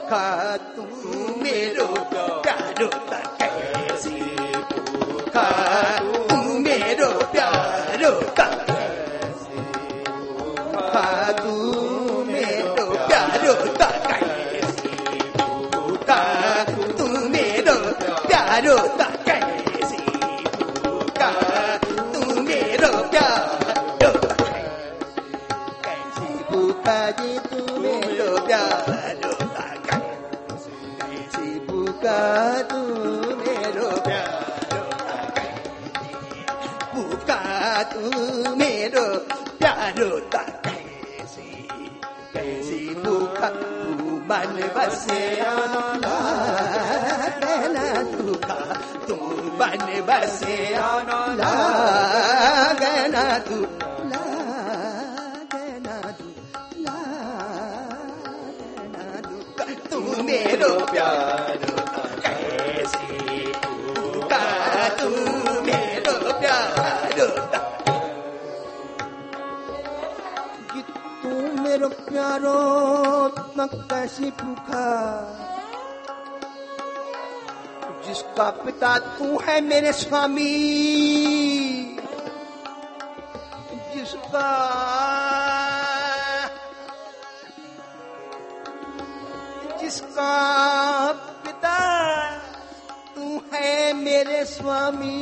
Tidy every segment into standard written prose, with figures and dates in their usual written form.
भूखा तू मेरो प्यारो ता कैसी भूखा तू मेरो प्यारो ता कैसी भूखा तू मेरो प्यारो ता कैसी भूखा तू मेरो प्यारो ता कैसी भूखा तू मेरो प्यारो कैसी भूखा जी तू मेरो प्यारो भूखा तू मेरो प्यारो भूखा तू मेरो प्यारो ता कैसी कैसी भूखा तू मन बसे लागना दुखा तू मन बसे लागना तू तू मेरो प्यारो कैसी भूखा तू मेरो प्यारो तू मेरो प्यारो न कैसी भूखा जिसका पिता तू है मेरे स्वामी जिसका पिता तू है मेरे स्वामी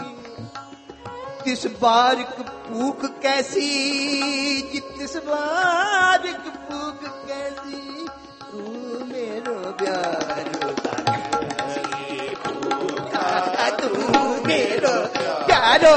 तिस बारिक भूख कैसी जिस बारिक भूख कैसी तू मेरो प्यारो भूखा तू मेरो प्यारो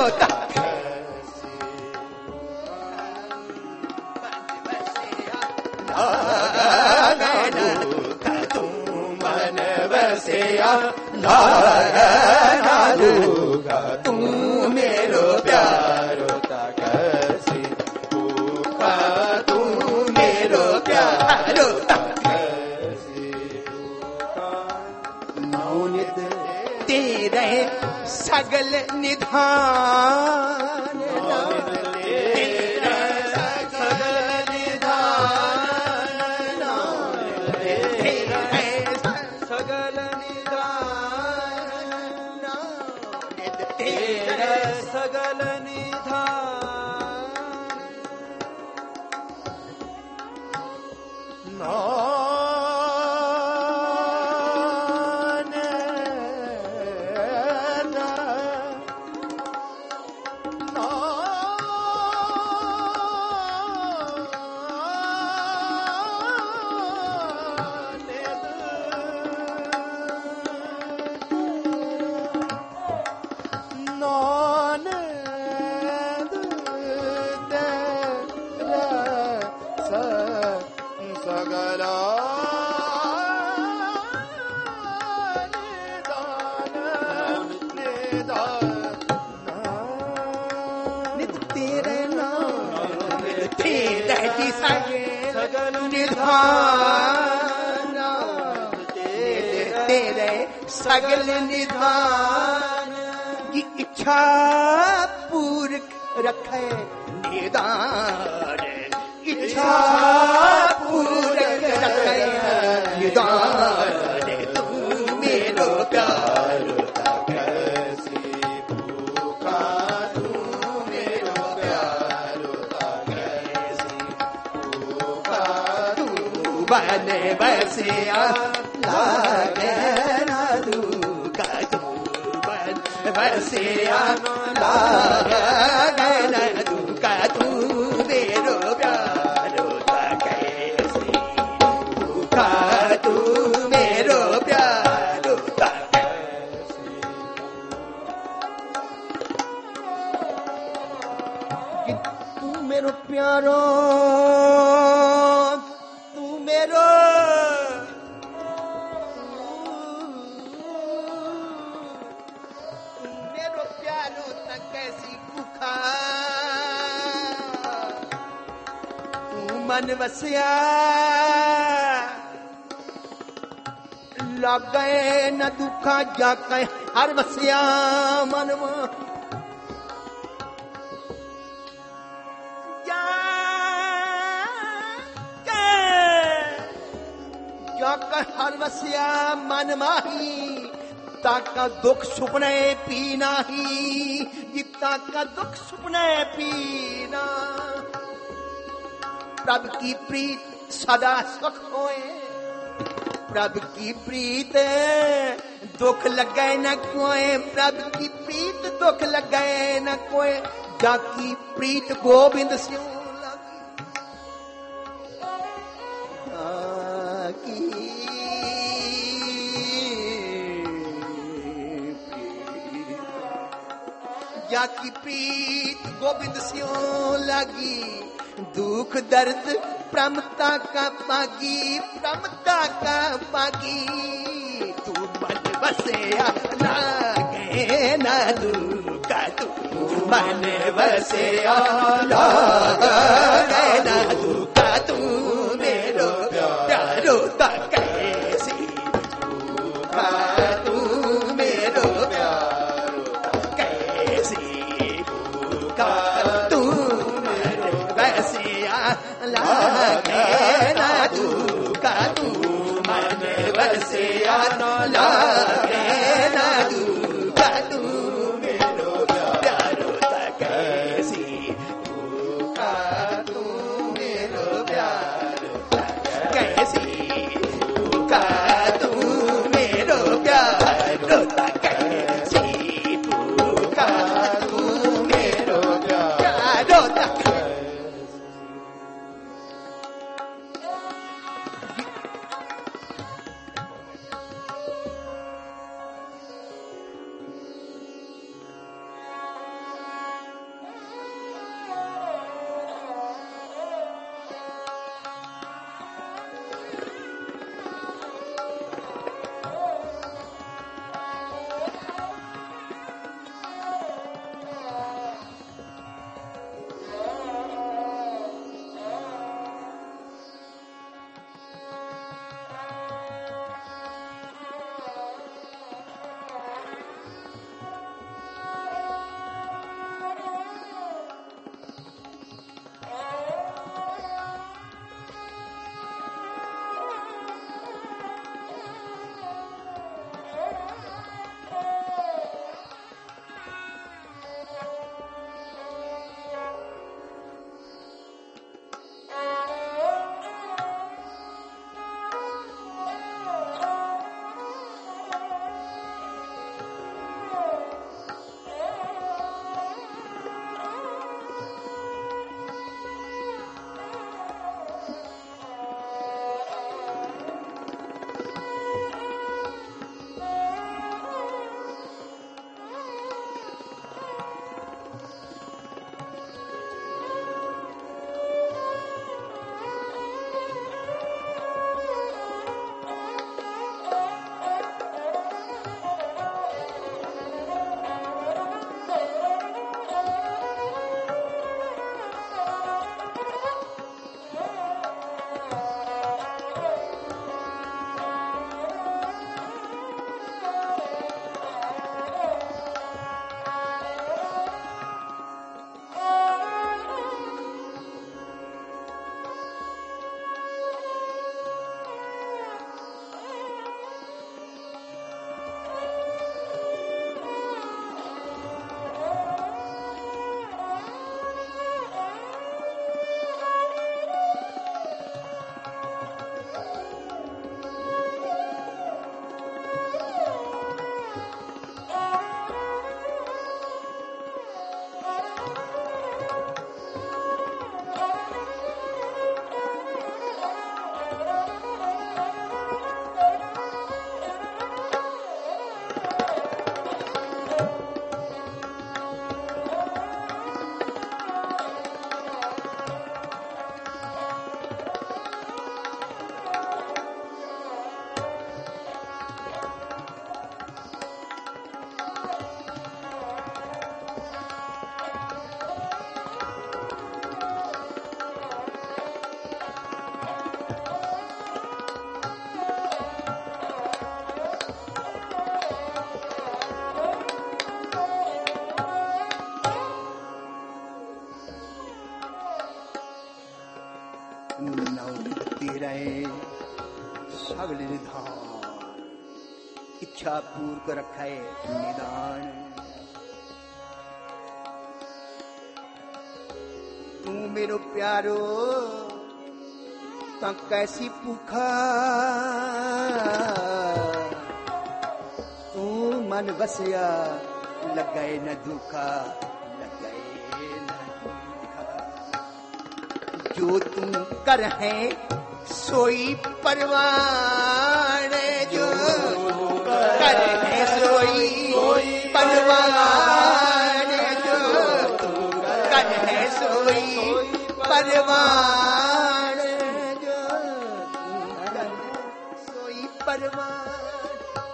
लागना दुखा तू मेरो प्यारो ता कैसी भूखा तू मेरो प्यारो ता कैसी भूखा मौनित तेरे सगल निधान सगल निधान तेरे सगल निधान की इच्छा पूरक रखे निदान इच्छा पूरक रखे निदान तू मेरो प्यारो ता कैसी भूखा तू मेरो प्यारो ता कैसी भूखा तू बन बसिया लागना दुखा तू बन बसिया लागना दुखा तू मेरो प्यारो ता कैसी भूखा तू मेरो प्यारो ता कैसी तू मेरो प्यारो तू मेरो प्यारो ता कैसी भूखा तू मन बसिया लग गए न दुखा जाके हर बसिया मन ताका हर वसिया मन माही, ताका दुख सुपने पी नाही, ताका दुख सुपने पीना। प्रभु की प्रीत सदा सुख होए, प्रभु की प्रीत दुख लगे न कोई, प्रभु की प्रीत दुख लगे न कोई, जाकी प्रीत गोविंद स्यों लगी। जाकी प्रीत गोविंद स्यों लगी, दुख दर्द प्रमता का पागी, प्रमता का पागी। तू मन बसे लागे न दुख, तू मन बसे लागे न दुख, तू मेरो प्यारो कैसी दुख, तू मेरो प्यारो कैसी दुख, तू मेरो बसिया लागे न दुख, तू मन बसिया लागे न दुख, तू मेरो प्यारो कैसी दुख, तू मेरो प्यारो कैसी दुख, तू मेरो प्यारो कैसी दुख, तू मेरो प्यारो सगल निधान इच्छा पूर्वक रखे निदान। तू मेरो प्यारो ता कैसी भूखा, तू मन बसिया लगे न दुखा, लगे न दुखा। जो तू कर है सोई परवान, जो कर है सोई परवान, जो कर है सोई परवान, जो कर है सोई परवान।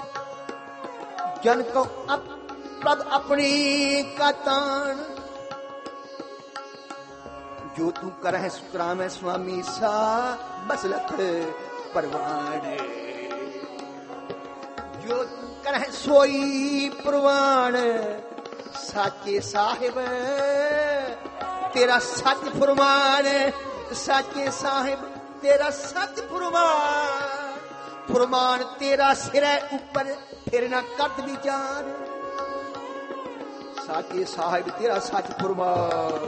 जन को प्रद अपनी का तान, जो तू कर है सुतराम है स्वामी सा बसलत परवान। जो तू कर है सोई परवान, साचे साहिब तेरा सच फुरमान, साचे साहिब तेरा सच फुरमान। फुरमान तेरा सिर ऊपर फिर ना कद विचार, साचे साहिब तेरा सच फुरमान।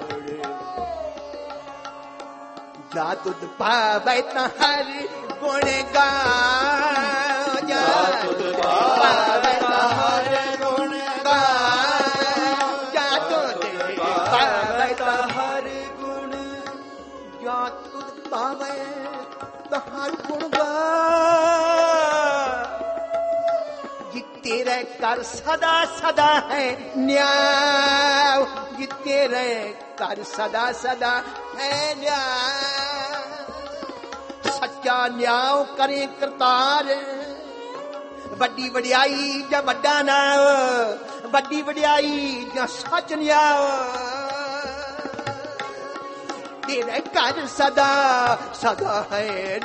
जा तुद पावे हर गुण गाओ, जा तुद पावे हर गुण गाओ, जा तुद पावे हर गुण, जा तुद पावे हर गुण गाओ। जी तेरे कर सदा सदा है न्याय, जी तेरे कर सदा सदा है न्याय। सच्चा न्याय करे करतार, बड़ी वडियाई जा वड्डा नाम, बड़ी वडियाई जा सच न्याय। तेरे कर सदा सदा है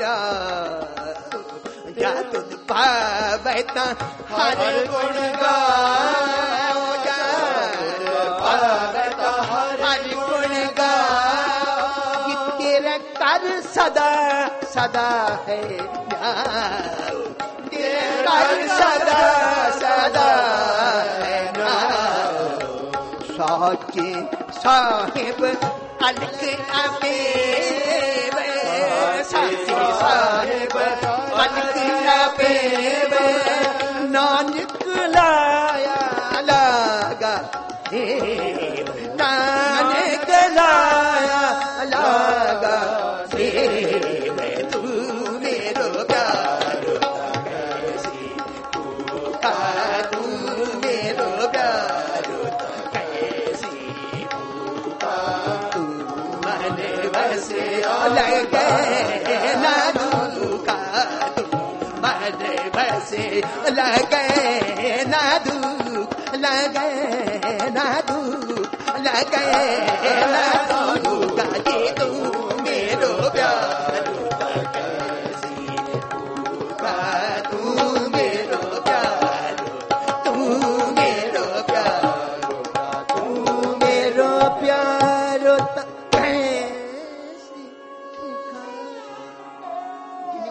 न्याय, जा तुद पावे हर गुण गाओ, जा पावे हर गुण गाओ। तेरे कर सदा सदा है न्याय, तेरे कर सदा सदा है न्याय। साचे साहिब अलग अबेव, साचे साहिब अलग अबेव। नानक लाया लागा देव, नानक लाया लागा देव। तू मेरो प्यारो कैसी भूखा, तू मेरो प्यारो कैसी भूखा। तू मन बसे लगे न दुखा, तू मन बसे लगे न दुख, लगे न दुख, लगे न दुख।